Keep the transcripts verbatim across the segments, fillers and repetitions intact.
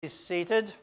Seated.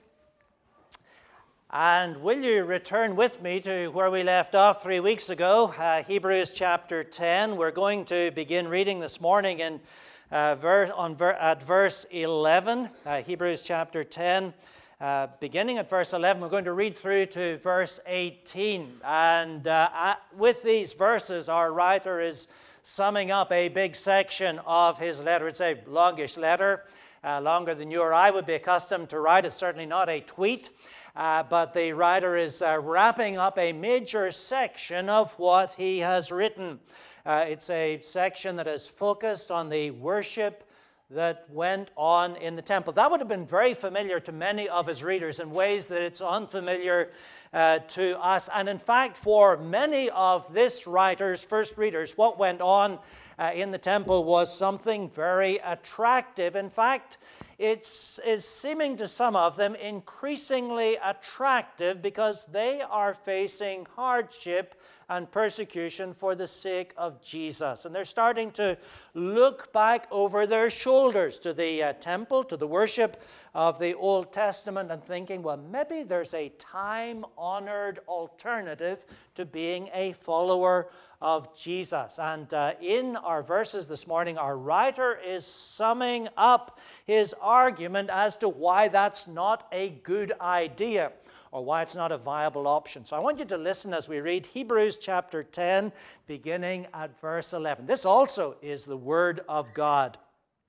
And will you return with me to where we left off three weeks ago, uh, Hebrews chapter ten. We're going to begin reading this morning in uh, verse, on ver, at verse eleven, uh, Hebrews chapter ten. Uh, beginning at verse eleven, we're going to read through to verse eighteen. And uh, at, with these verses, our writer is summing up a big section of his letter. It's a longish letter. Uh, longer than you or I would be accustomed to write. It's certainly not a tweet, uh, but the writer is uh, wrapping up a major section of what he has written. Uh, it's a section that is focused on the worship that went on in the temple. That would have been very familiar to many of his readers in ways that it's unfamiliar uh, to us. And in fact, for many of this writer's first readers, what went on Uh, in the temple was something very attractive. In fact, it is seeming to some of them increasingly attractive because they are facing hardship and persecution for the sake of Jesus. And they're starting to look back over their shoulders to the uh, temple, to the worship of the Old Testament, and thinking, well, maybe there's a time-honored alternative to being a follower of Jesus. And uh, in our verses this morning, our writer is summing up his argument as to why that's not a good idea, or why it's not a viable option. So I want you to listen as we read Hebrews chapter ten, beginning at verse eleven. This also is the word of God.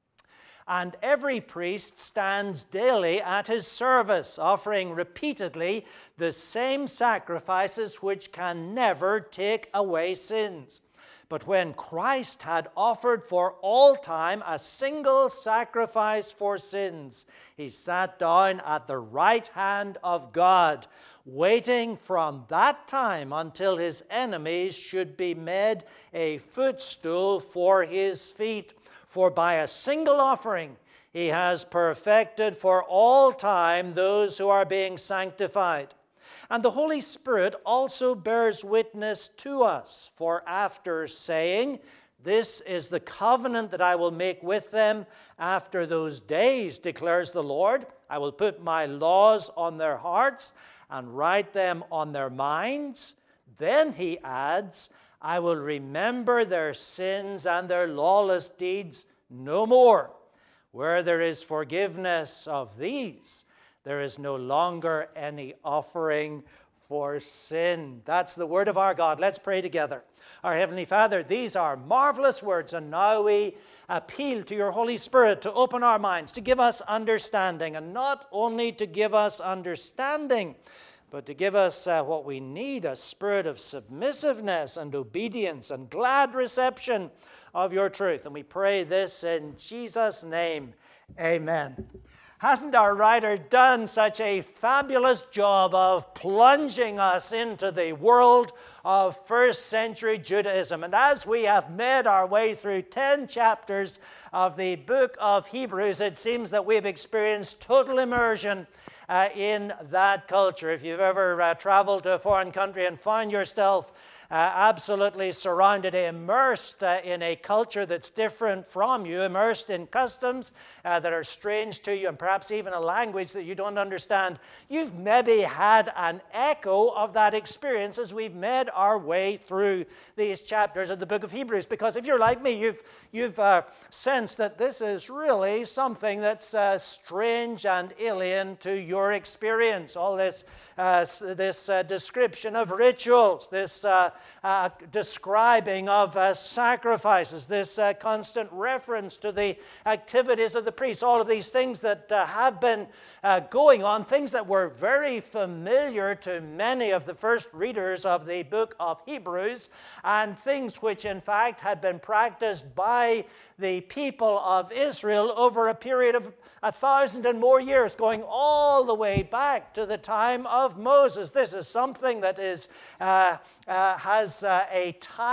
And every priest stands daily at his service, offering repeatedly the same sacrifices which can never take away sins. But when Christ had offered for all time a single sacrifice for sins, he sat down at the right hand of God, waiting from that time until his enemies should be made a footstool for his feet. For by a single offering he has perfected for all time those who are being sanctified. And the Holy Spirit also bears witness to us, for after saying, "This is the covenant that I will make with them after those days, declares the Lord. I will put my laws on their hearts and write them on their minds." Then he adds, "I will remember their sins and their lawless deeds no more. Where there is forgiveness of these, there is no longer any offering for sin." That's the word of our God. Let's pray together. Our Heavenly Father, these are marvelous words, and now we appeal to your Holy Spirit to open our minds, to give us understanding, and not only to give us understanding, but to give us uh, what we need, a spirit of submissiveness and obedience and glad reception of your truth. And we pray this in Jesus' name. Amen. Hasn't our writer done such a fabulous job of plunging us into the world of first century Judaism? And as we have made our way through ten chapters of the book of Hebrews, it seems that we've experienced total immersion uh, in that culture. If you've ever uh, traveled to a foreign country and found yourself Uh, absolutely surrounded, immersed uh, in a culture that's different from you, immersed in customs uh, that are strange to you, and perhaps even a language that you don't understand. You've maybe had an echo of that experience as we've made our way through these chapters of the book of Hebrews. Because if you're like me, you've, you've uh, sensed that this is really something that's uh, strange and alien to your experience. All this, uh, this uh, description of rituals, this uh, Uh, describing of uh, sacrifices, this uh, constant reference to the activities of the priests, all of these things that uh, have been uh, going on, things that were very familiar to many of the first readers of the book of Hebrews, and things which in fact had been practiced by the people of Israel over a period of a thousand and more years, going all the way back to the time of Moses. This is something that is uh, uh, has uh, a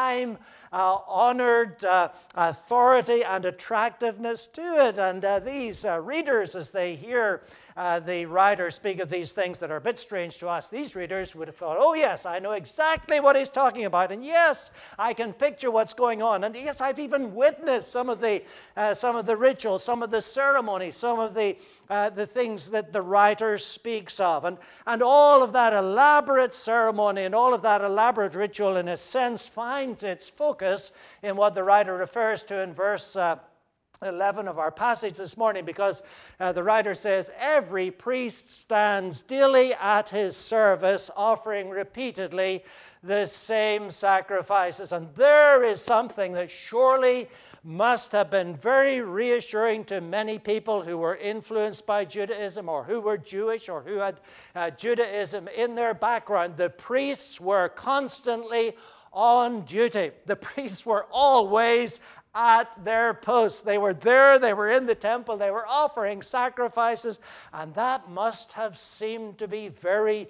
time-honored uh, uh, authority and attractiveness to it. And uh, these uh, readers, as they hear uh, the writers speak of these things that are a bit strange to us, these readers would have thought, oh yes, I know exactly what he's talking about, and yes, I can picture what's going on, and yes, I've even witnessed some of the uh, some of the rituals, some of the ceremonies, some of the uh, the things that the writer speaks of, and and all of that elaborate ceremony and all of that elaborate ritual, in a sense, finds its focus in what the writer refers to in verse uh, eleven of our passage this morning, because uh, the writer says, every priest stands daily at his service, offering repeatedly the same sacrifices. And there is something that surely must have been very reassuring to many people who were influenced by Judaism, or who were Jewish, or who had uh, Judaism in their background. The priests were constantly on duty. The priests were always at their posts. They were there, they were in the temple, they were offering sacrifices, and that must have seemed to be very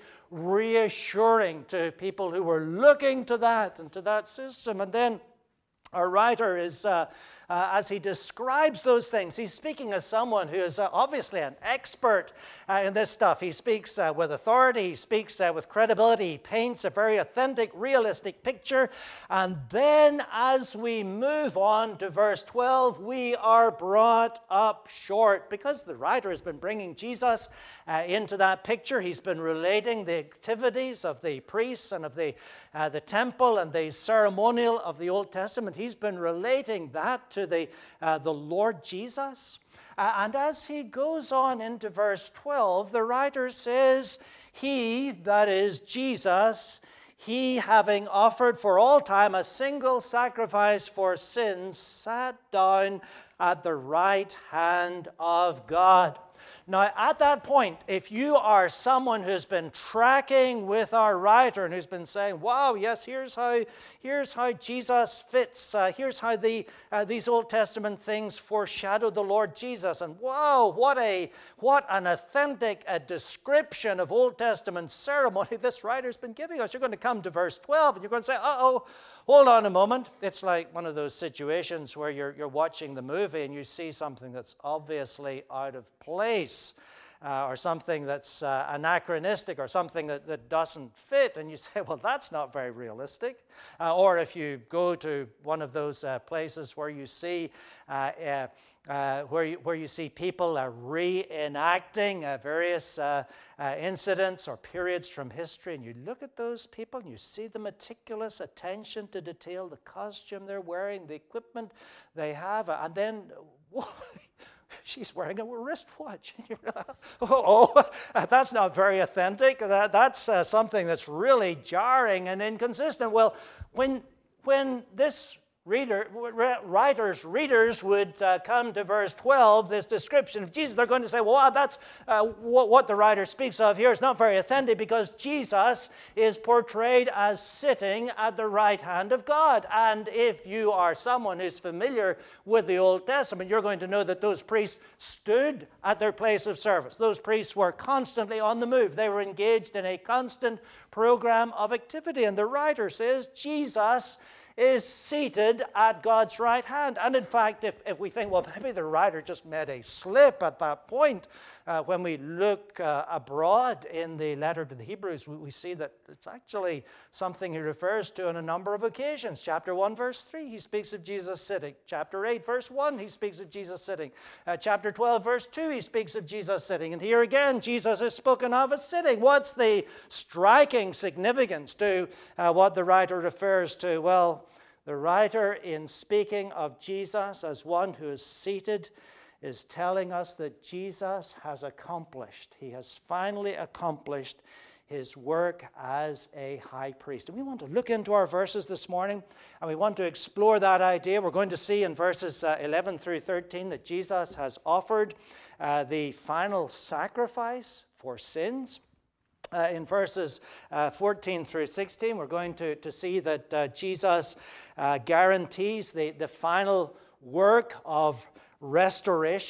reassuring to people who were looking to that and to that system. And then our writer is, uh, uh, as he describes those things, he's speaking as someone who is uh, obviously an expert uh, in this stuff. He speaks uh, with authority, he speaks uh, with credibility, he paints a very authentic, realistic picture. And then as we move on to verse twelve, we are brought up short, because the writer has been bringing Jesus uh, into that picture. He's been relating the activities of the priests and of the, uh, the temple and the ceremonial of the Old Testament. He's been relating that to the, uh, the Lord Jesus. Uh, and as he goes on into verse twelve, the writer says, he, that is Jesus, he, having offered for all time a single sacrifice for sins, sat down at the right hand of God. Now, at that point, if you are someone who's been tracking with our writer and who's been saying, wow, yes, here's how, here's how Jesus fits, uh, here's how the, uh, these Old Testament things foreshadow the Lord Jesus, and wow, what, a, what an authentic a description of Old Testament ceremony this writer's been giving us. You're going to come to verse twelve, and you're going to say, uh-oh, hold on a moment. It's like one of those situations where you're, you're watching the movie and you see something that's obviously out of place. Uh, or something that's uh, anachronistic, or something that, that doesn't fit, and you say, well, that's not very realistic. Uh, or if you go to one of those uh, places where you see uh, uh, uh, where, you, where you see people uh, reenacting uh, various uh, uh, incidents or periods from history, and you look at those people and you see the meticulous attention to detail, the costume they're wearing, the equipment they have, and then she's wearing a wristwatch. oh, oh, that's not very authentic. That, that's uh, something that's really jarring and inconsistent. Well, when, when this reader, writers, readers would uh, come to verse twelve, this description of Jesus, they're going to say, well, that's uh, what, what the writer speaks of here is not very authentic, because Jesus is portrayed as sitting at the right hand of God. And if you are someone who's familiar with the Old Testament, you're going to know that those priests stood at their place of service. Those priests were constantly on the move. They were engaged in a constant program of activity. And the writer says Jesus is seated at God's right hand. And in fact, if, if we think, well, maybe the writer just made a slip at that point, uh, when we look uh, abroad in the letter to the Hebrews, we, we see that it's actually something he refers to on a number of occasions. Chapter one, verse three, he speaks of Jesus sitting. Chapter eight, verse one, he speaks of Jesus sitting. Uh, chapter twelve, verse two, he speaks of Jesus sitting. And here again, Jesus is spoken of as sitting. What's the striking significance to uh, what the writer refers to? Well, the writer, in speaking of Jesus as one who is seated, is telling us that Jesus has accomplished, he has finally accomplished his work as a high priest. And we want to look into our verses this morning, and we want to explore that idea. We're going to see in verses uh, eleven through thirteen that Jesus has offered uh, the final sacrifice for sins. Uh, in verses uh, fourteen through sixteen, we're going to, to see that uh, Jesus uh, guarantees the, the final work of restoration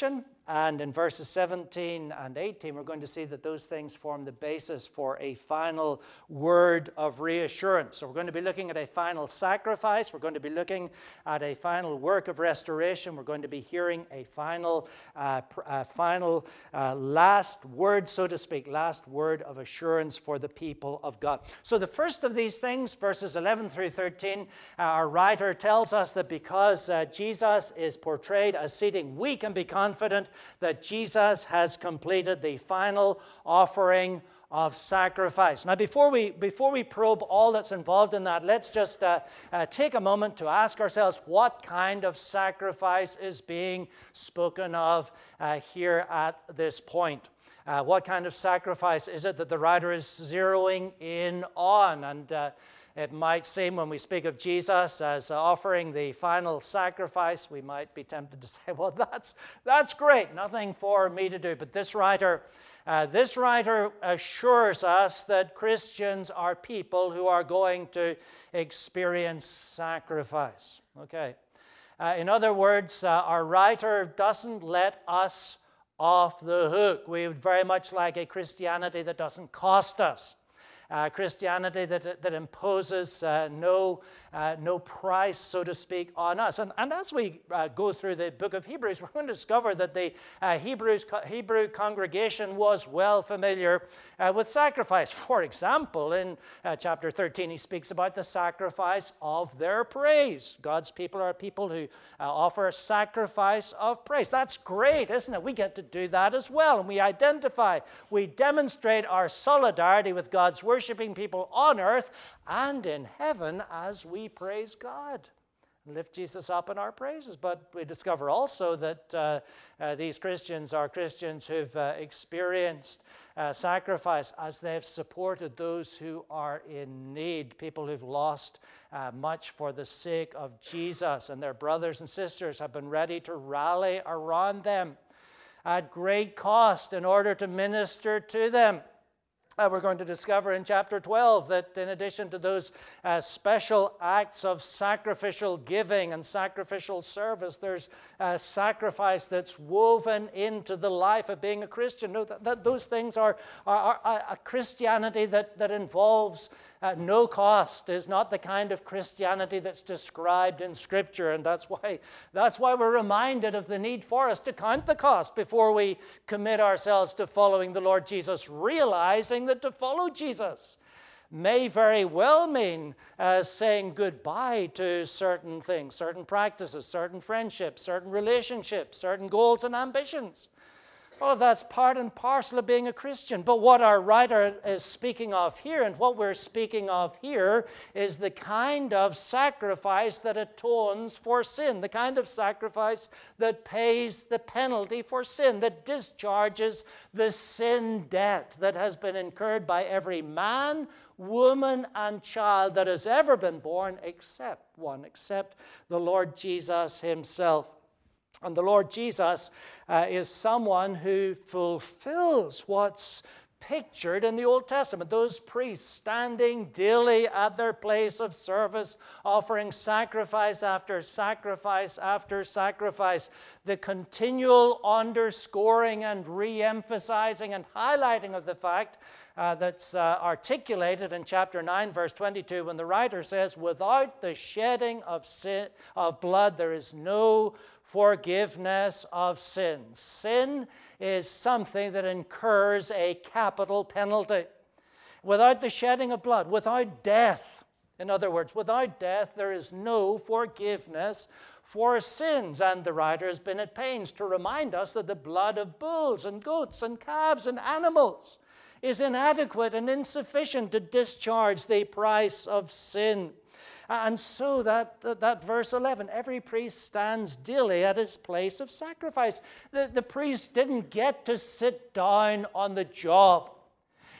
And in verses seventeen and eighteen, we're going to see that those things form the basis for a final word of reassurance. So we're going to be looking at a final sacrifice. We're going to be looking at a final work of restoration. We're going to be hearing a final, uh, uh, final uh, last word, so to speak, last word of assurance for the people of God. So the first of these things, verses eleven through thirteen, uh, our writer tells us that because uh, Jesus is portrayed as seating, we can be confident that Jesus has completed the final offering of sacrifice. Now, before we before we probe all that's involved in that, let's just uh, uh, take a moment to ask ourselves what kind of sacrifice is being spoken of uh, here at this point. Uh, what kind of sacrifice is it that the writer is zeroing in on? And uh, it might seem when we speak of Jesus as offering the final sacrifice, we might be tempted to say, well, that's, that's great, nothing for me to do. But this writer, uh, this writer assures us that Christians are people who are going to experience sacrifice. Okay. Uh, in other words, uh, our writer doesn't let us off the hook. We would very much like a Christianity that doesn't cost us. Uh, Christianity that, that imposes uh, no, uh, no price, so to speak, on us. And, and as we uh, go through the book of Hebrews, we're going to discover that the uh, Hebrews, Hebrew congregation was well familiar uh, with sacrifice. For example, in uh, chapter thirteen, he speaks about the sacrifice of their praise. God's people are people who uh, offer a sacrifice of praise. That's great, isn't it? We get to do that as well. And we identify, we demonstrate our solidarity with God's word, worshiping people on earth and in heaven as we praise God and lift Jesus up in our praises. But we discover also that uh, uh, these Christians are Christians who've uh, experienced uh, sacrifice as they've supported those who are in need, people who've lost uh, much for the sake of Jesus, and their brothers and sisters have been ready to rally around them at great cost in order to minister to them. Uh, we're going to discover in chapter twelve that in addition to those uh, special acts of sacrificial giving and sacrificial service, there's a sacrifice that's woven into the life of being a Christian. No, that, that those things are, are, are a Christianity that, that involves uh, no cost is not the kind of Christianity that's described in Scripture. And that's why, that's why we're reminded of the need for us to count the cost before we commit ourselves to following the Lord Jesus, realizing that to follow Jesus may very well mean uh, saying goodbye to certain things, certain practices, certain friendships, certain relationships, certain goals and ambitions. All of that's part and parcel of being a Christian. But what our writer is speaking of here, and what we're speaking of here, is the kind of sacrifice that atones for sin, the kind of sacrifice that pays the penalty for sin, that discharges the sin debt that has been incurred by every man, woman, and child that has ever been born, except one, except the Lord Jesus himself. And the Lord Jesus uh, is someone who fulfills what's pictured in the Old Testament. Those priests standing daily at their place of service, offering sacrifice after sacrifice after sacrifice. The continual underscoring and re-emphasizing and highlighting of the fact uh, that's uh, articulated in chapter nine, verse twenty-two, when the writer says, without the shedding of sin, of blood, there is no forgiveness of sins. Sin is something that incurs a capital penalty. Without the shedding of blood, without death, in other words, without death, there is no forgiveness for sins. And the writer has been at pains to remind us that the blood of bulls and goats and calves and animals is inadequate and insufficient to discharge the price of sin. And so that, that, that verse eleven, every priest stands daily at his place of sacrifice. The, the priest didn't get to sit down on the job.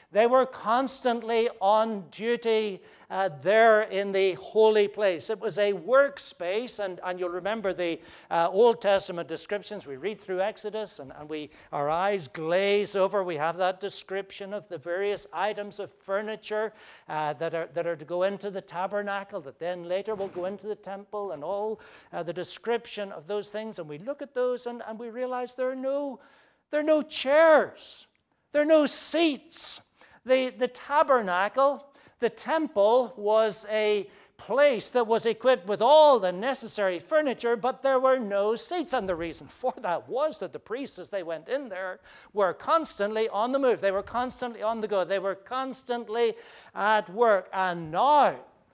They were constantly on duty uh, there in the holy place. It was a workspace, and, and you'll remember the uh, Old Testament descriptions. We read through Exodus, and, and we our eyes glaze over. We have that description of the various items of furniture uh, that are that are to go into the tabernacle, that then later will go into the temple, and all uh, the description of those things. And we look at those, and, and we realize there are no there are no chairs, there are no seats. The, the tabernacle, the temple, was a place that was equipped with all the necessary furniture, but there were no seats. And the reason for that was that the priests, as they went in there, were constantly on the move. They were constantly on the go. They were constantly at work. And now,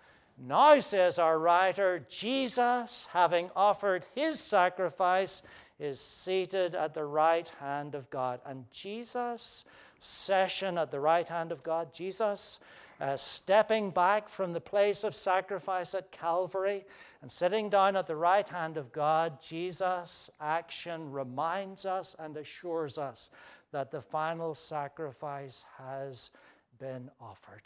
now, says our writer, Jesus, having offered his sacrifice, is seated at the right hand of God. And Jesus' session at the right hand of God, Jesus uh, stepping back from the place of sacrifice at Calvary and sitting down at the right hand of God, Jesus' action reminds us and assures us that the final sacrifice has been offered.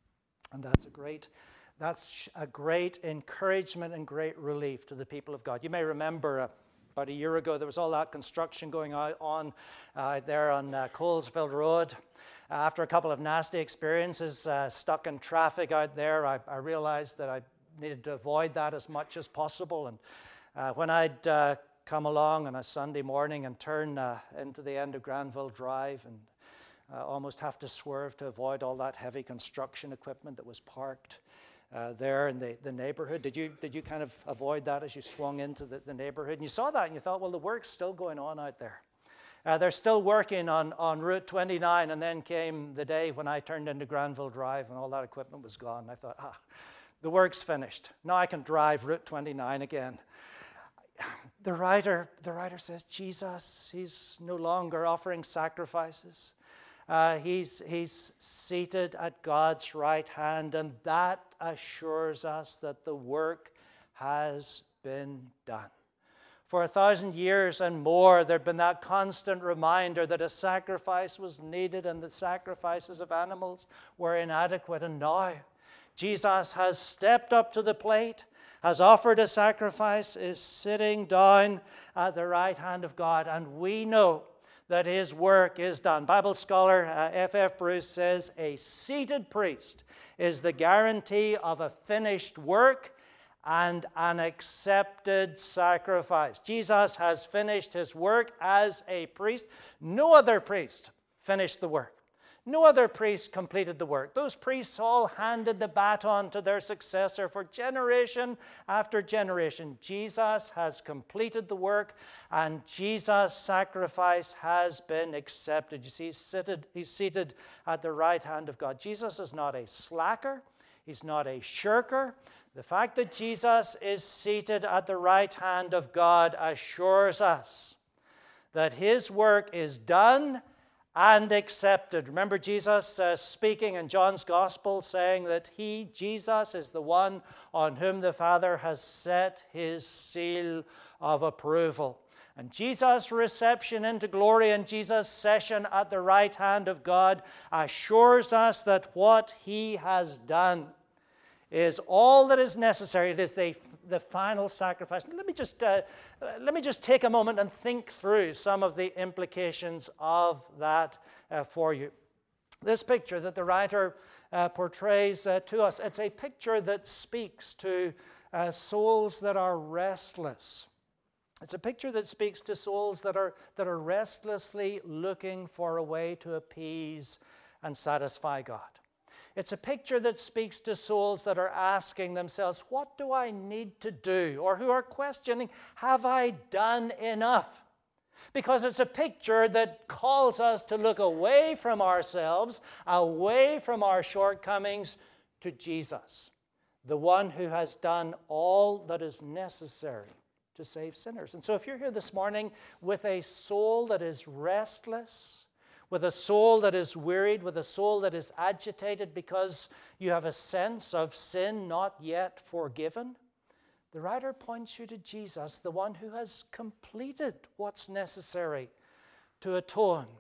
And that's a great that's a great encouragement and great relief to the people of God. You may remember uh, about a year ago, there was all that construction going on uh, there on uh, Colesville Road. Uh, after a couple of nasty experiences, uh, stuck in traffic out there, I, I realized that I needed to avoid that as much as possible. And uh, when I'd uh, come along on a Sunday morning and turn uh, into the end of Granville Drive and uh, almost have to swerve to avoid all that heavy construction equipment that was parked Uh, there in the, the neighborhood. Did you did you kind of avoid that as you swung into the, the neighborhood? And you saw that and you thought, well, the work's still going on out there. Uh, they're still working on, on Route twenty-nine, and then came the day when I turned into Granville Drive and all that equipment was gone. I thought, ah, the work's finished. Now I can drive Route twenty-nine again. The writer, the writer says, Jesus, he's no longer offering sacrifices. Uh, he's, he's seated at God's right hand, and that assures us that the work has been done. For a thousand years and more, there'd been that constant reminder that a sacrifice was needed and the sacrifices of animals were inadequate. And now, Jesus has stepped up to the plate, has offered a sacrifice, is sitting down at the right hand of God, and we know that his work is done. Bible scholar uh, F F Bruce says, a seated priest is the guarantee of a finished work and an accepted sacrifice. Jesus has finished his work as a priest. No other priest finished the work. No other priest completed the work. Those priests all handed the baton to their successor for generation after generation. Jesus has completed the work, and Jesus' sacrifice has been accepted. You see, he's seated, he's seated at the right hand of God. Jesus is not a slacker. He's not a shirker. The fact that Jesus is seated at the right hand of God assures us that his work is done and accepted. Remember Jesus uh, speaking in John's Gospel, saying that he, Jesus, is the one on whom the Father has set his seal of approval. And Jesus' reception into glory and Jesus' session at the right hand of God assures us that what he has done is all that is necessary. It is the, the final sacrifice. Let me just uh, let me just take a moment and think through some of the implications of that uh, for you. This picture that the writer uh, portrays uh, to us, it's a picture that speaks to uh, souls that are restless. It's a picture that speaks to souls that are that are restlessly looking for a way to appease and satisfy God. It's a picture that speaks to souls that are asking themselves, what do I need to do? Or who are questioning, have I done enough? Because it's a picture that calls us to look away from ourselves, away from our shortcomings, to Jesus, the one who has done all that is necessary to save sinners. And so if you're here this morning with a soul that is restless, with a soul that is wearied, with a soul that is agitated because you have a sense of sin not yet forgiven, the writer points you to Jesus, the one who has completed what's necessary to atone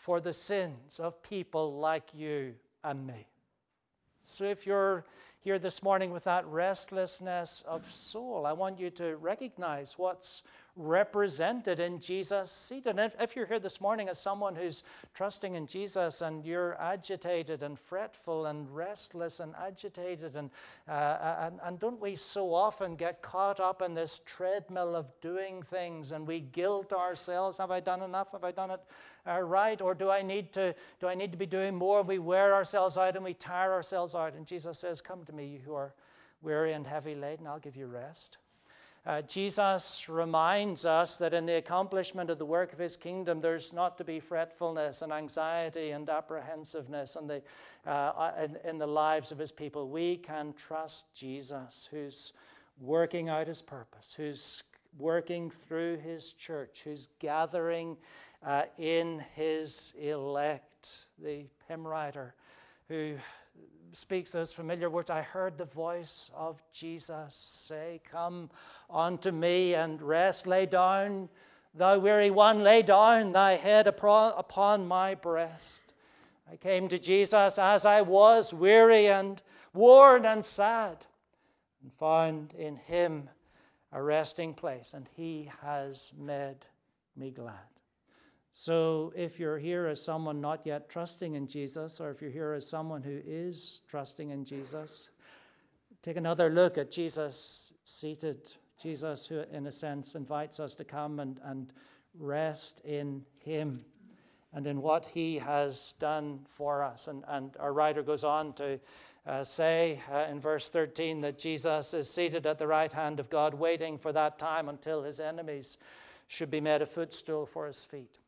for the sins of people like you and me. So if you're here this morning with that restlessness of soul, I want you to recognize what's represented in Jesus' seat. And if, if you're here this morning as someone who's trusting in Jesus and you're agitated and fretful and restless and agitated, and, uh, and, and don't we so often get caught up in this treadmill of doing things, and we guilt ourselves, have I done enough? Have I done it uh, right? Or do I need to do I need to be doing more? We wear ourselves out and we tire ourselves out. And Jesus says, come to me, you who are weary and heavy laden, I'll give you rest. Uh, Jesus reminds us that in the accomplishment of the work of his kingdom, there's not to be fretfulness and anxiety and apprehensiveness in the, uh, in, in the lives of his people. We can trust Jesus, who's working out his purpose, who's working through his church, who's gathering uh, in his elect. The hymn writer who speaks those familiar words, I heard the voice of Jesus say, come unto me and rest, lay down, thou weary one, lay down thy head upon my breast. I came to Jesus as I was, weary and worn and sad, and found in him a resting place, and he has made me glad. So if you're here as someone not yet trusting in Jesus, or if you're here as someone who is trusting in Jesus, take another look at Jesus seated. Jesus, who in a sense invites us to come and, and rest in him and in what he has done for us. And, and our writer goes on to uh, say uh, in verse thirteen that Jesus is seated at the right hand of God, waiting for that time until his enemies should be made a footstool for his feet.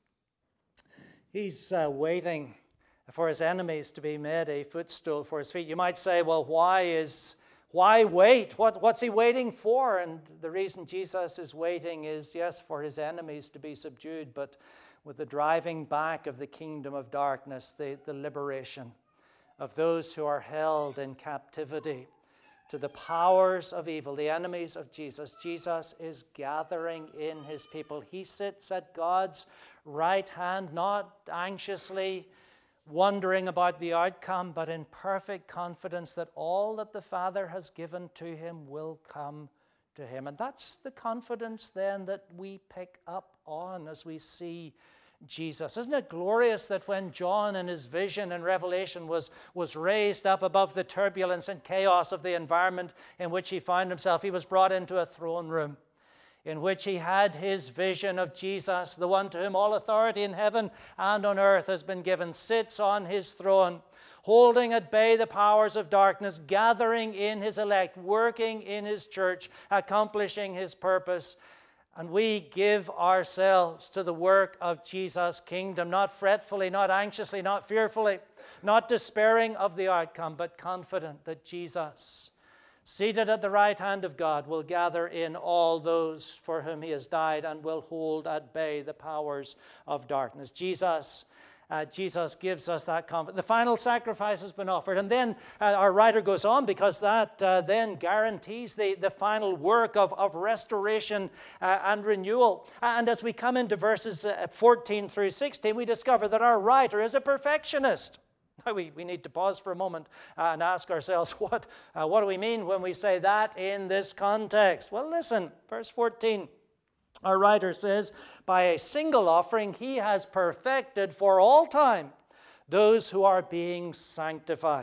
He's uh, waiting for his enemies to be made a footstool for his feet. You might say, well, why is why wait? What, what's he waiting for? And the reason Jesus is waiting is, yes, for his enemies to be subdued, but with the driving back of the kingdom of darkness, the, the liberation of those who are held in captivity to the powers of evil, the enemies of Jesus. Jesus is gathering in his people. He sits at God's right hand, not anxiously wondering about the outcome, but in perfect confidence that all that the Father has given to him will come to him. And that's the confidence then that we pick up on as we see Jesus. Isn't it glorious that when John in his vision and revelation was, was raised up above the turbulence and chaos of the environment in which he found himself, he was brought into a throne room in which he had his vision of Jesus, the one to whom all authority in heaven and on earth has been given, sits on his throne, holding at bay the powers of darkness, gathering in his elect, working in his church, accomplishing his purpose. And we give ourselves to the work of Jesus' kingdom, not fretfully, not anxiously, not fearfully, not despairing of the outcome, but confident that Jesus, seated at the right hand of God, will gather in all those for whom he has died and will hold at bay the powers of darkness. Jesus Uh, Jesus gives us that confidence. The final sacrifice has been offered. And then uh, our writer goes on, because that uh, then guarantees the, the final work of, of restoration uh, and renewal. And as we come into verses uh, fourteen through sixteen, we discover that our writer is a perfectionist. Now we, we need to pause for a moment uh, and ask ourselves, what, uh, what do we mean when we say that in this context? Well, listen, verse fourteen. Our writer says, by a single offering he has perfected for all time those who are being sanctified.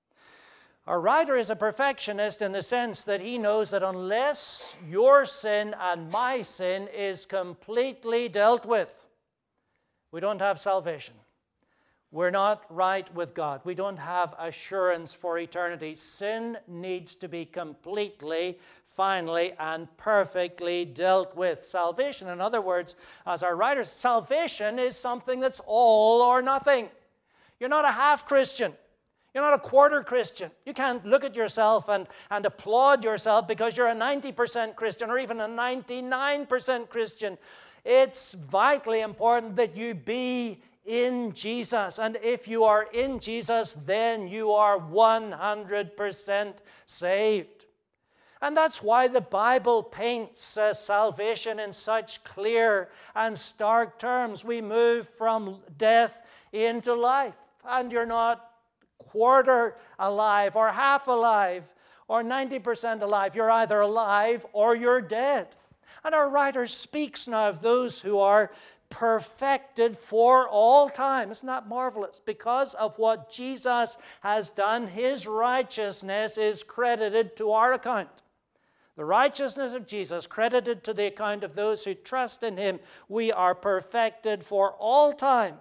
Our writer is a perfectionist in the sense that he knows that unless your sin and my sin is completely dealt with, we don't have salvation. We're not right with God. We don't have assurance for eternity. Sin needs to be completely, finally, and perfectly dealt with. Salvation, in other words, as our writer, salvation is something that's all or nothing. You're not a half Christian. You're not a quarter Christian. You can't look at yourself and, and applaud yourself because you're a ninety percent Christian or even a ninety-nine percent Christian. It's vitally important that you be in Jesus. And if you are in Jesus, then you are one hundred percent saved. And that's why the Bible paints uh, salvation in such clear and stark terms. We move from death into life. And you're not quarter alive or half alive or ninety percent alive. You're either alive or you're dead. And our writer speaks now of those who are perfected for all time. Isn't that marvelous? Because of what Jesus has done, his righteousness is credited to our account. The righteousness of Jesus credited to the account of those who trust in him. We are perfected for all time.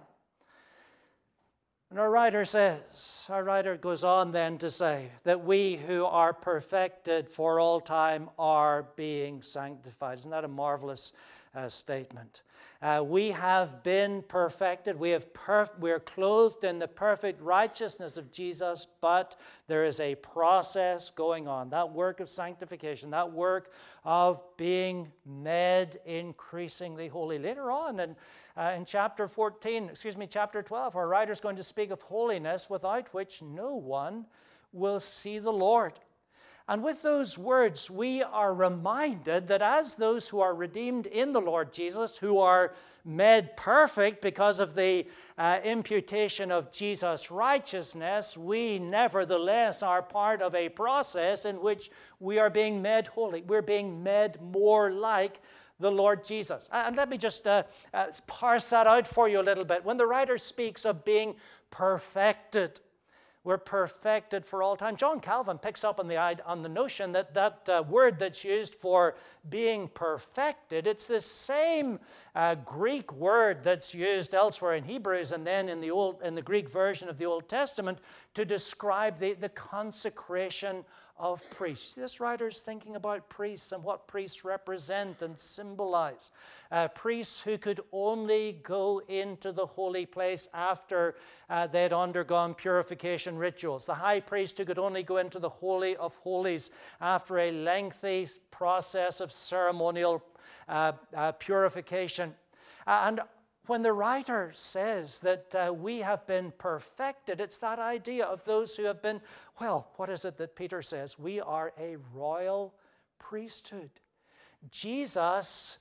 And our writer says, our writer goes on then to say that we who are perfected for all time are being sanctified. Isn't that a marvelous uh, statement? Uh, we have been perfected. We have perf- we are clothed in the perfect righteousness of Jesus, but there is a process going on. That work of sanctification, that work of being made increasingly holy. Later on in, uh, in chapter fourteen, excuse me, chapter twelve, our writer is going to speak of holiness without which no one will see the Lord. And with those words, we are reminded that as those who are redeemed in the Lord Jesus, who are made perfect because of the uh, imputation of Jesus' righteousness, we nevertheless are part of a process in which we are being made holy. We're being made more like the Lord Jesus. And let me just uh, uh, parse that out for you a little bit. When the writer speaks of being perfected, we're perfected for all time. John Calvin picks up on the, on the notion that that uh, word that's used for being perfected, it's the same uh, Greek word that's used elsewhere in Hebrews and then in the old in the Greek version of the Old Testament to describe the, the consecration of priests. This writer's thinking about priests and what priests represent and symbolize. Uh, priests who could only go into the holy place after uh, they'd undergone purification rituals. The high priest who could only go into the Holy of Holies after a lengthy process of ceremonial uh, uh, purification. Uh, and when the writer says that uh, we have been perfected, it's that idea of those who have been, well, what is it that Peter says? We are a royal priesthood. Jesus,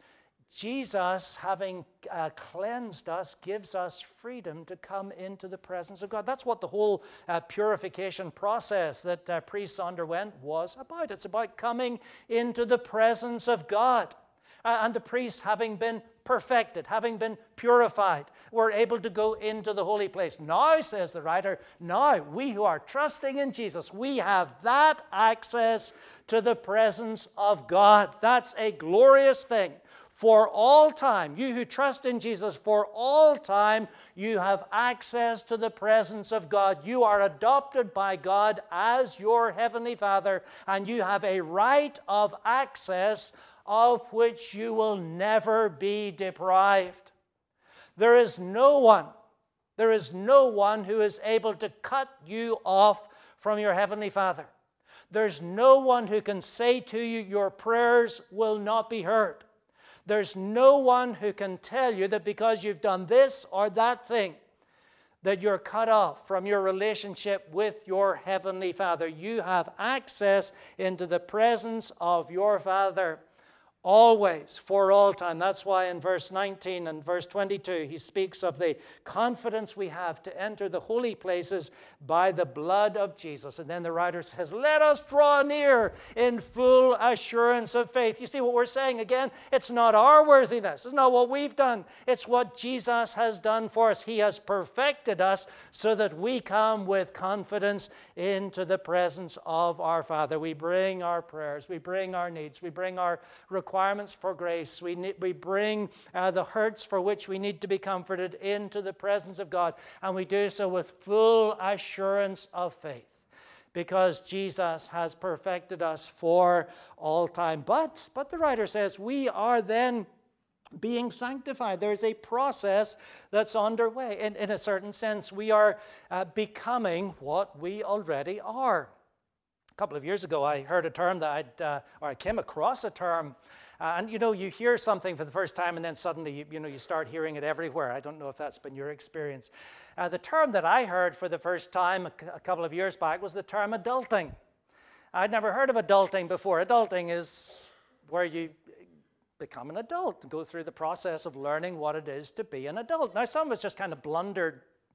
Jesus having uh, cleansed us, gives us freedom to come into the presence of God. That's what the whole uh, purification process that uh, priests underwent was about. It's about coming into the presence of God. Uh, and the priests having been perfected, having been purified, were able to go into the holy place. Now, says the writer, now we who are trusting in Jesus, we have that access to the presence of God. That's a glorious thing. For all time, you who trust in Jesus, for all time, you have access to the presence of God. You are adopted by God as your heavenly Father, and you have a right of access of which you will never be deprived. There is no one, there is no one who is able to cut you off from your heavenly Father. There's no one who can say to you, your prayers will not be heard. There's no one who can tell you that because you've done this or that thing, that you're cut off from your relationship with your heavenly Father. You have access into the presence of your Father always, for all time. That's why in verse nineteen and verse twenty-two, he speaks of the confidence we have to enter the holy places by the blood of Jesus. And then the writer says, let us draw near in full assurance of faith. You see what we're saying again? It's not our worthiness. It's not what we've done. It's what Jesus has done for us. He has perfected us so that we come with confidence into the presence of our Father. We bring our prayers. We bring our needs. We bring our requests. Requirements for grace. We, need, we bring uh, the hurts for which we need to be comforted into the presence of God, and we do so with full assurance of faith because Jesus has perfected us for all time. But, but the writer says we are then being sanctified. There's a process that's underway. In, in a certain sense, we are uh, becoming what we already are. A couple of years ago, I heard a term that I'd, uh, or I came across a term, uh, and you know, you hear something for the first time, and then suddenly, you, you know, you start hearing it everywhere. I don't know if that's been your experience. Uh, the term that I heard for the first time a, a couple of years back was the term adulting. I'd never heard of adulting before. Adulting is where you become an adult and go through the process of learning what it is to be an adult. Now, some of us just kind of blundered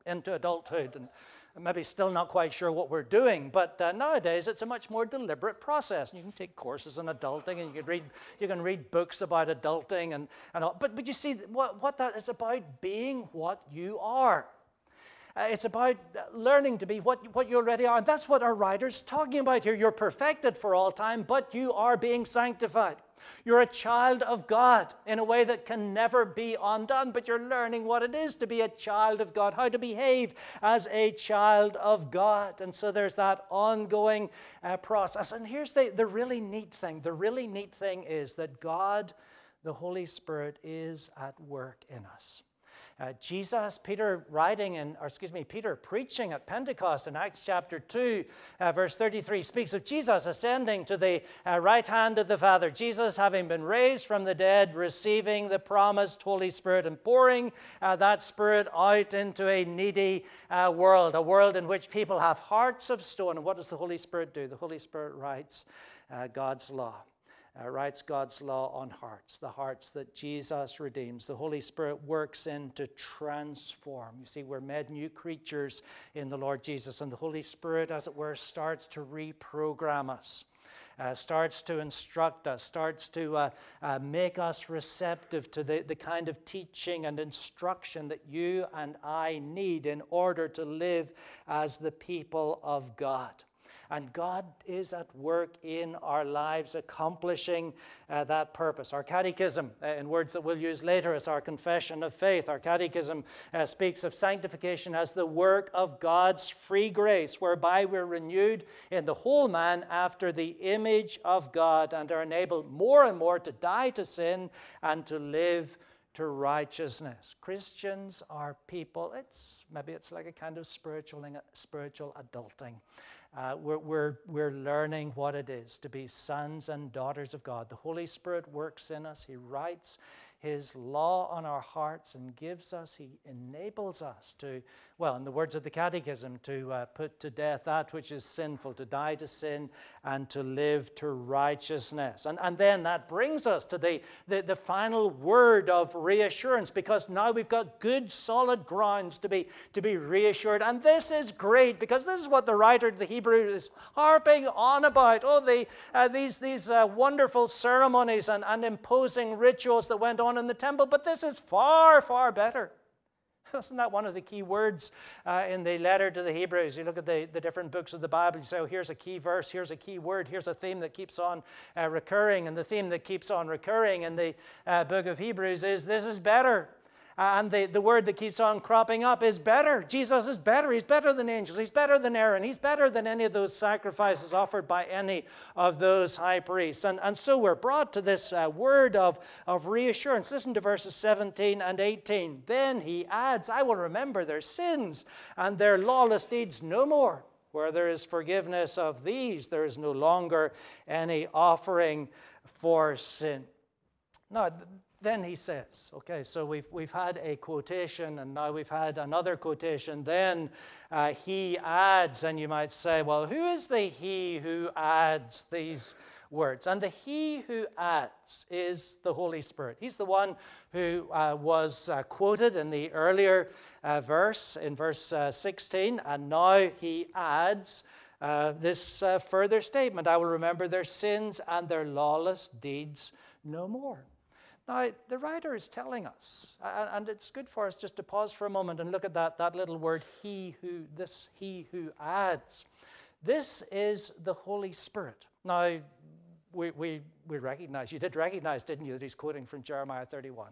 into adulthood and maybe still not quite sure what we're doing. But uh, nowadays, it's a much more deliberate process. You can take courses on adulting, and you can read you can read books about adulting, and, and all. But, but you see, what, what that is about being what you are. Uh, it's about learning to be what, what you already are. And that's what our writer's talking about here. You're perfected for all time, but you are being sanctified. You're a child of God in a way that can never be undone, but you're learning what it is to be a child of God, how to behave as a child of God. And so there's that ongoing uh, process. And here's the, the really neat thing. The really neat thing is that God, the Holy Spirit, is at work in us. Uh, Jesus, Peter writing in, or excuse me, Peter preaching at Pentecost in Acts chapter two, uh, verse thirty-three, speaks of Jesus ascending to the uh, right hand of the Father. Jesus, having been raised from the dead, receiving the promised Holy Spirit and pouring uh, that Spirit out into a needy uh, world, a world in which people have hearts of stone. And what does the Holy Spirit do? The Holy Spirit writes uh, God's law. Uh, writes God's law on hearts, the hearts that Jesus redeems. The Holy Spirit works in to transform. You see, we're made new creatures in the Lord Jesus, and the Holy Spirit, as it were, starts to reprogram us, uh, starts to instruct us, starts to uh, uh, make us receptive to the, the kind of teaching and instruction that you and I need in order to live as the people of God. And God is at work in our lives, accomplishing uh, that purpose. Our catechism, uh, in words that we'll use later, is our confession of faith. Our catechism uh, speaks of sanctification as the work of God's free grace, whereby we're renewed in the whole man after the image of God and are enabled more and more to die to sin and to live to righteousness. Christians are people, it's maybe it's like a kind of spiritual, spiritual adulting. Uh, we're, we're, we're learning what it is to be sons and daughters of God. The Holy Spirit works in us. He writes His law on our hearts and gives us, He enables us to, well, in the words of the Catechism, to uh, put to death that which is sinful, to die to sin and to live to righteousness. And, and then that brings us to the, the, the final word of reassurance, because now we've got good solid grounds to be, to be reassured. And this is great, because this is what the writer of the Hebrew is harping on about. Oh, the, uh, these, these uh, wonderful ceremonies and, and imposing rituals that went on in the temple, but this is far, far better. Isn't that one of the key words uh, in the letter to the Hebrews? You look at the, the different books of the Bible, you say, oh, here's a key verse, here's a key word, here's a theme that keeps on uh, recurring, and the theme that keeps on recurring in the uh, book of Hebrews is, this is better. And the, the word that keeps on cropping up is better. Jesus is better. He's better than angels. He's better than Aaron. He's better than any of those sacrifices offered by any of those high priests. And, and so we're brought to this uh, word of, of reassurance. Listen to verses seventeen and eighteen. Then he adds, I will remember their sins and their lawless deeds no more. Where there is forgiveness of these, there is no longer any offering for sin. Now, then he says, okay, so we've, we've had a quotation, and now we've had another quotation. Then uh, he adds, and you might say, well, who is the he who adds these words? And the he who adds is the Holy Spirit. He's the one who uh, was uh, quoted in the earlier uh, verse, in verse uh, sixteen, and now he adds uh, this uh, further statement, I will remember their sins and their lawless deeds no more. Now, the writer is telling us, and it's good for us just to pause for a moment and look at that, that little word, he who, this he who adds. This is the Holy Spirit. Now, we, we, we recognize, you did recognize, didn't you, that he's quoting from Jeremiah thirty-one.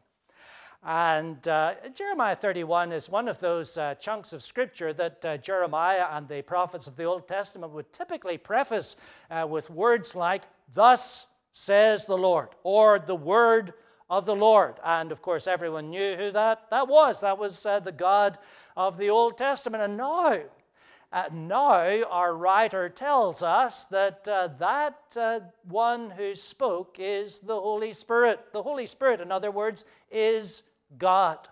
And uh, Jeremiah thirty-one is one of those uh, chunks of Scripture that uh, Jeremiah and the prophets of the Old Testament would typically preface uh, with words like, thus says the Lord, or the word of the Lord. And of course, everyone knew who that, that was. That was uh, the God of the Old Testament. And now, uh, now our writer tells us that uh, that uh, one who spoke is the Holy Spirit. The Holy Spirit, in other words, is God.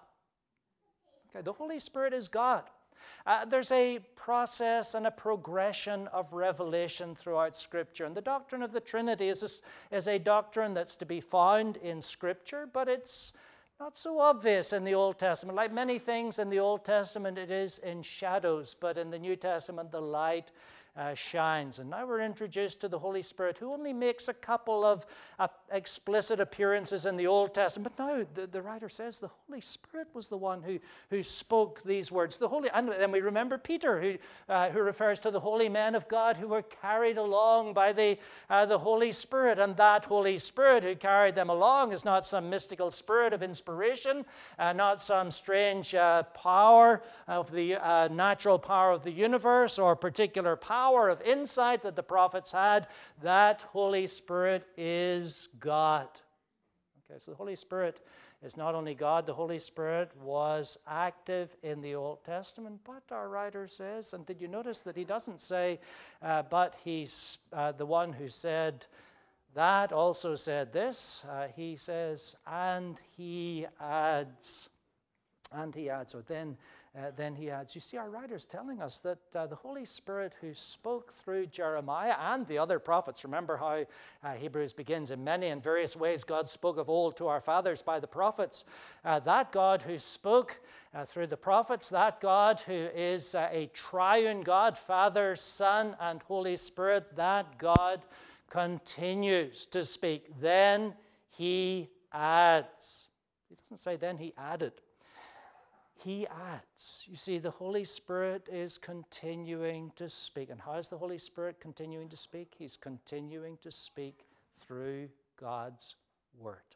Okay, the Holy Spirit is God. Uh, there's a process and a progression of revelation throughout Scripture. And the doctrine of the Trinity is a, is a doctrine that's to be found in Scripture, but it's not so obvious in the Old Testament. Like many things in the Old Testament, it is in shadows, but in the New Testament, the light Uh, shines. And now we're introduced to the Holy Spirit, who only makes a couple of uh, explicit appearances in the Old Testament. But now the, the writer says the Holy Spirit was the one who, who spoke these words. The Holy, and then we remember Peter, who, uh, who refers to the holy men of God who were carried along by the, uh, the Holy Spirit. And that Holy Spirit who carried them along is not some mystical spirit of inspiration, uh, not some strange uh, power of the uh, natural power of the universe or particular power power of insight that the prophets had. That Holy Spirit is God. Okay, so the Holy Spirit is not only God, the Holy Spirit was active in the Old Testament, but our writer says, and did you notice that he doesn't say, uh, but he's uh, the one who said that also said this. Uh, he says, and he adds, and he adds, or then Uh, then he adds. You see, our writer's telling us that uh, the Holy Spirit who spoke through Jeremiah and the other prophets, remember how uh, Hebrews begins, in many and various ways God spoke of old to our fathers by the prophets. Uh, that God who spoke uh, through the prophets, that God who is uh, a triune God, Father, Son, and Holy Spirit, that God continues to speak. Then he adds. He doesn't say then he added. He adds. You see, the Holy Spirit is continuing to speak. And how is the Holy Spirit continuing to speak? He's continuing to speak through God's Word.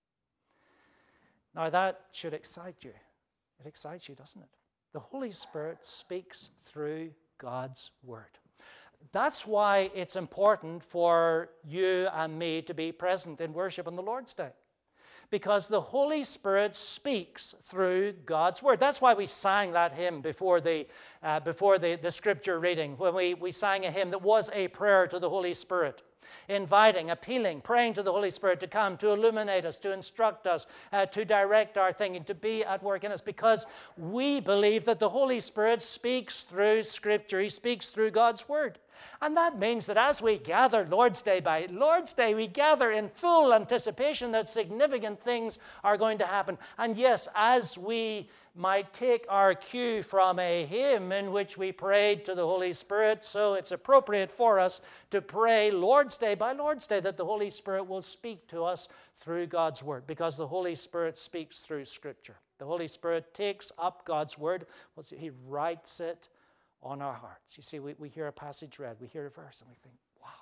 Now, that should excite you. It excites you, doesn't it? The Holy Spirit speaks through God's Word. That's why it's important for you and me to be present in worship on the Lord's Day. Because the Holy Spirit speaks through God's Word. That's why we sang that hymn before the uh, before the, the scripture reading, when we, we sang a hymn that was a prayer to the Holy Spirit, inviting, appealing, praying to the Holy Spirit to come, to illuminate us, to instruct us, uh, to direct our thinking, to be at work in us, because we believe that the Holy Spirit speaks through Scripture. He speaks through God's Word. And that means that as we gather Lord's Day by Lord's Day, we gather in full anticipation that significant things are going to happen. And yes, as we might take our cue from a hymn in which we prayed to the Holy Spirit, so it's appropriate for us to pray Lord's Day by Lord's Day that the Holy Spirit will speak to us through God's Word, because the Holy Spirit speaks through Scripture. The Holy Spirit takes up God's Word. He writes it on our hearts. You see, we, we hear a passage read, we hear a verse, and we think,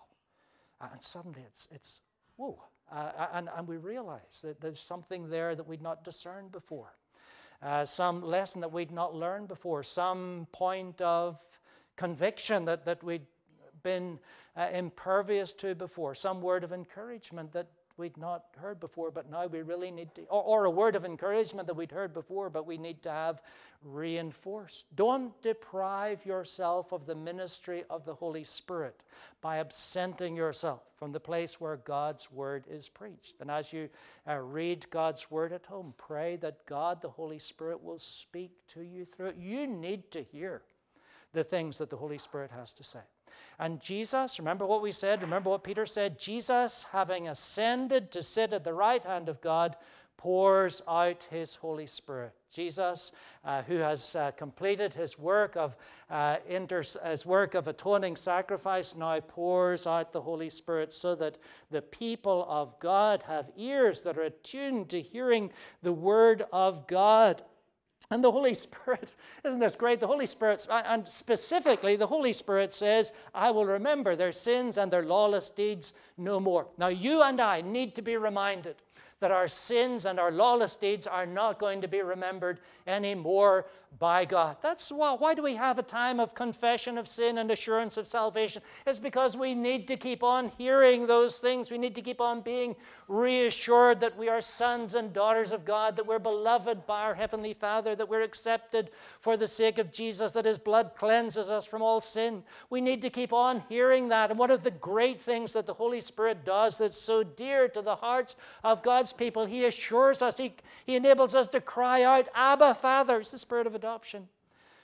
wow. And suddenly it's, it's whoa. Uh, and, and we realize that there's something there that we'd not discerned before. Uh, some lesson that we'd not learned before. Some point of conviction that, that we'd been uh, impervious to before. Some word of encouragement that we'd not heard before, but now we really need to, or, or a word of encouragement that we'd heard before, but we need to have reinforced. Don't deprive yourself of the ministry of the Holy Spirit by absenting yourself from the place where God's Word is preached. And as you uh, read God's Word at home, pray that God, the Holy Spirit, will speak to you through it. You need to hear the things that the Holy Spirit has to say. And Jesus, remember what we said, remember what Peter said, Jesus, having ascended to sit at the right hand of God, pours out his Holy Spirit. Jesus, uh, who has uh, completed his work of uh, inter- his work of atoning sacrifice, now pours out the Holy Spirit so that the people of God have ears that are attuned to hearing the Word of God. And the Holy Spirit, isn't this great? The Holy Spirit, and specifically the Holy Spirit says, I will remember their sins and their lawless deeds no more. Now you and I need to be reminded that our sins and our lawless deeds are not going to be remembered anymore by God. That's why, why do we have a time of confession of sin and assurance of salvation? It's because we need to keep on hearing those things. We need to keep on being reassured that we are sons and daughters of God, that we're beloved by our Heavenly Father, that we're accepted for the sake of Jesus, that His blood cleanses us from all sin. We need to keep on hearing that. And one of the great things that the Holy Spirit does that's so dear to the hearts of God's people, He assures us, He, he enables us to cry out, Abba, Father. It's the Spirit of adoption.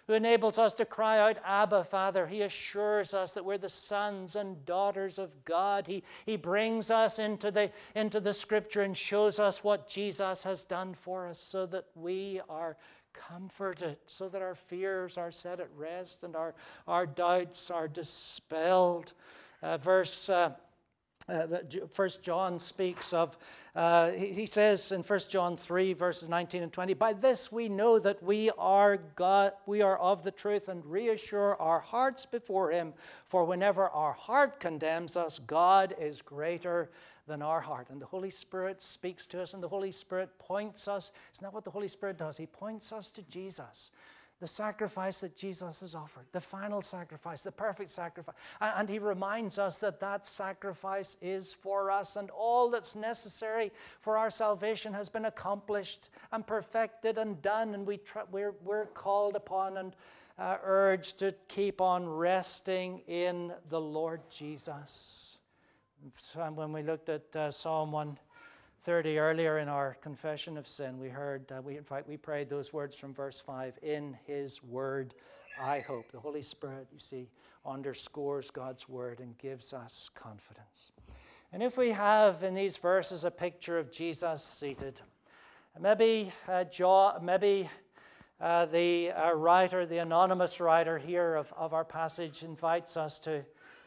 who enables us to cry out, Abba, Father. He assures us that we're the sons and daughters of God. He, he brings us into the, into the Scripture and shows us what Jesus has done for us so that we are comforted, so that our fears are set at rest and our, our doubts are dispelled. Uh, verse uh, uh, First John speaks of, uh, he, he says in First John three, verses nineteen and twenty, by this we know that we are God, we are of the truth, and reassure our hearts before him. For whenever our heart condemns us, God is greater than our heart. And the Holy Spirit speaks to us, and the Holy Spirit points us. Isn't that what the Holy Spirit does? He points us to Jesus, the sacrifice that Jesus has offered, the final sacrifice, the perfect sacrifice. And he reminds us that that sacrifice is for us, and all that's necessary for our salvation has been accomplished and perfected and done, and we tr- we're, we're called upon and uh, urged to keep on resting in the Lord Jesus. And when we looked at uh, Psalm one thirty earlier in our confession of sin, we heard, uh, we in fact, we prayed those words from verse five, in his word I hope. The Holy Spirit, you see, underscores God's word and gives us confidence. And if we have in these verses a picture of Jesus seated, maybe uh, John, maybe uh, the uh, writer, the anonymous writer here of, of our passage invites us to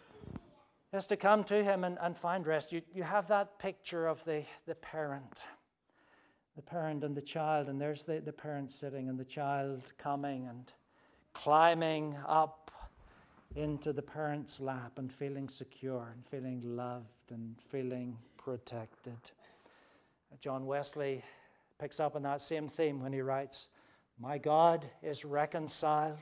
is to come to him and, and find rest. You, you have that picture of the, the parent, the parent and the child, and there's the, the parent sitting and the child coming and climbing up into the parent's lap and feeling secure and feeling loved and feeling protected. John Wesley picks up on that same theme when he writes, my God is reconciled.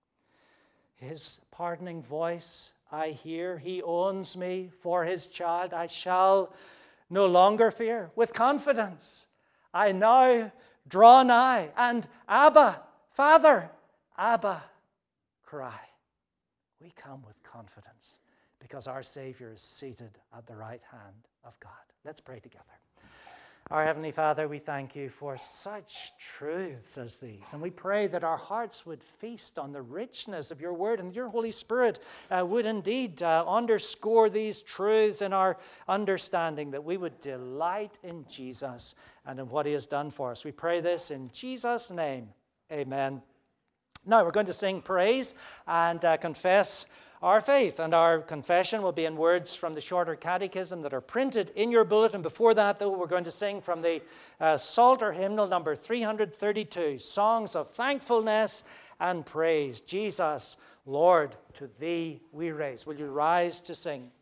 His pardoning voice I hear. He owns me for his child. I shall no longer fear. With confidence, I now draw nigh, and Abba, Father, Abba, cry. We come with confidence because our Savior is seated at the right hand of God. Let's pray together. Our Heavenly Father, we thank you for such truths as these. And we pray that our hearts would feast on the richness of your word, and your Holy Spirit uh, would indeed uh, underscore these truths in our understanding, that we would delight in Jesus and in what he has done for us. We pray this in Jesus' name. Amen. Now we're going to sing praise and uh, confess our faith, and our confession will be in words from the shorter catechism that are printed in your bulletin. Before that, though, we're going to sing from the uh, Psalter hymnal number three hundred thirty-two, Songs of Thankfulness and Praise. Jesus, Lord, to thee we raise. Will you rise to sing?